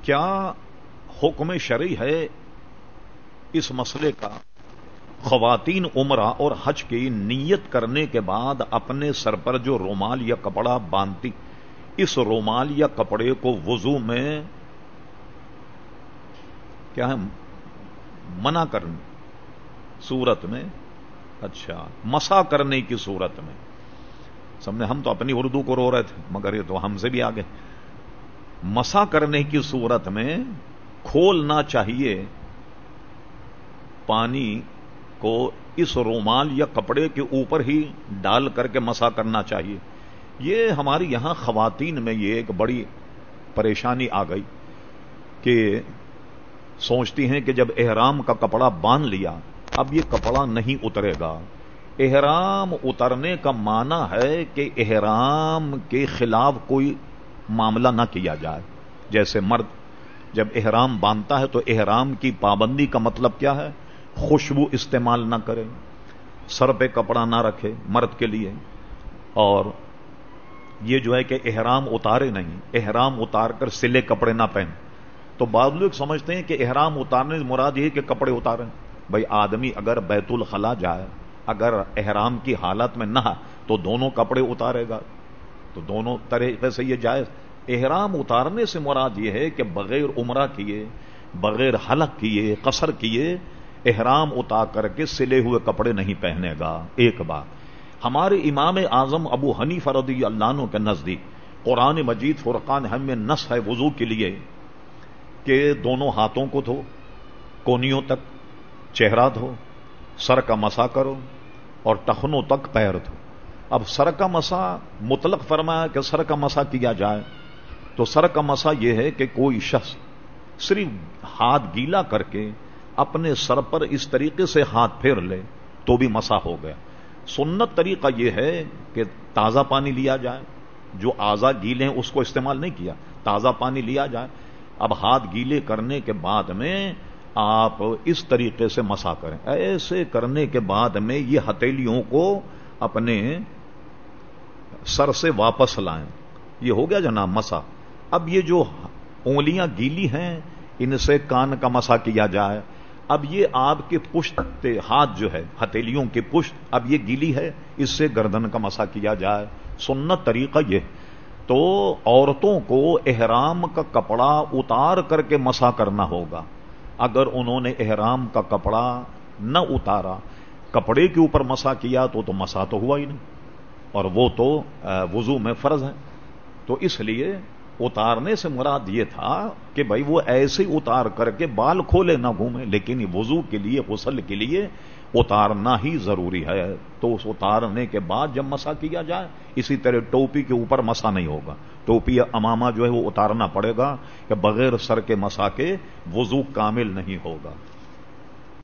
کیا حکم شرعی ہے اس مسئلے کا؟ خواتین عمرہ اور حج کی نیت کرنے کے بعد اپنے سر پر جو رومال یا کپڑا باندھتی، اس رومال یا کپڑے کو وضو میں کیا ہے منع کرنے صورت میں، اچھا مسح کرنے کی صورت میں، سمجھے؟ ہم تو اپنی اردو کو رو رہے تھے مگر یہ تو ہم سے بھی آگے۔ مسح کرنے کی صورت میں کھولنا چاہیے پانی کو، اس رومال یا کپڑے کے اوپر ہی ڈال کر کے مسح کرنا چاہیے۔ یہ ہماری یہاں خواتین میں یہ ایک بڑی پریشانی آ گئی کہ سوچتی ہیں کہ جب احرام کا کپڑا باندھ لیا اب یہ کپڑا نہیں اترے گا۔ احرام اترنے کا معنی ہے کہ احرام کے خلاف کوئی معاملہ نہ کیا جائے۔ جیسے مرد جب احرام باندھتا ہے تو احرام کی پابندی کا مطلب کیا ہے؟ خوشبو استعمال نہ کرے، سر پہ کپڑا نہ رکھے مرد کے لیے، اور یہ جو ہے کہ احرام اتارے نہیں، احرام اتار کر سلے کپڑے نہ پہنے۔ تو بعض لوگ سمجھتے ہیں کہ احرام اتارنے سے مراد یہ کہ کپڑے اتاریں۔ بھائی آدمی اگر بیت الخلا جائے، اگر احرام کی حالت میں نہ تو دونوں کپڑے اتارے گا، تو دونوں طریقے سے یہ جائز۔ احرام اتارنے سے مراد یہ ہے کہ بغیر عمرہ کیے، بغیر حلق کیے، قصر کیے احرام اتار کر کے سلے ہوئے کپڑے نہیں پہنے گا۔ ایک بات، ہمارے امام اعظم ابو حنیفہ رضی اللہ عنہ کے نزدیک قرآن مجید فرقان حمید میں نص ہے وضو کے لیے کہ دونوں ہاتھوں کو دھو، کونیوں تک چہرہ دھو، سر کا مسح کرو اور ٹخنوں تک پیر دھو۔ اب سر کا مسح مطلق فرمایا کہ سر کا مسح کیا جائے، تو سر کا مسح یہ ہے کہ کوئی شخص صرف ہاتھ گیلا کر کے اپنے سر پر اس طریقے سے ہاتھ پھیر لے تو بھی مسح ہو گیا۔ سنت طریقہ یہ ہے کہ تازہ پانی لیا جائے، جو اعضاء گیلے ہیں اس کو استعمال نہیں کیا، تازہ پانی لیا جائے۔ اب ہاتھ گیلے کرنے کے بعد میں آپ اس طریقے سے مسح کریں۔ ایسے کرنے کے بعد میں یہ ہتھیلیوں کو اپنے سر سے واپس لائیں۔ یہ ہو گیا جناب مسح۔ اب یہ جو انگلیاں گیلی ہیں ان سے کان کا مسح کیا جائے۔ اب یہ آپ کے پشت ہاتھ جو ہے ہتھیلیوں کی پشت اب یہ گیلی ہے، اس سے گردن کا مسح کیا جائے۔ سنت طریقہ یہ۔ تو عورتوں کو احرام کا کپڑا اتار کر کے مسح کرنا ہوگا۔ اگر انہوں نے احرام کا کپڑا نہ اتارا، کپڑے کے اوپر مسح کیا تو مسح تو ہوا ہی نہیں، اور وہ تو وضو میں فرض ہے۔ تو اس لیے اتارنے سے مراد یہ تھا کہ بھائی وہ ایسے ہی اتار کر کے بال کھولے نہ گھومے، لیکن وضو کے لیے، غسل کے لیے اتارنا ہی ضروری ہے۔ تو اس اتارنے کے بعد جب مسح کیا جائے، اسی طرح ٹوپی کے اوپر مسح نہیں ہوگا، ٹوپی یا امامہ جو ہے وہ اتارنا پڑے گا، کہ بغیر سر کے مسح کے وضو کامل نہیں ہوگا۔